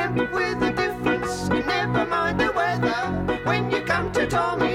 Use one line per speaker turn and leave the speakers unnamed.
with a difference. Never mind the weather when you come to Tommy.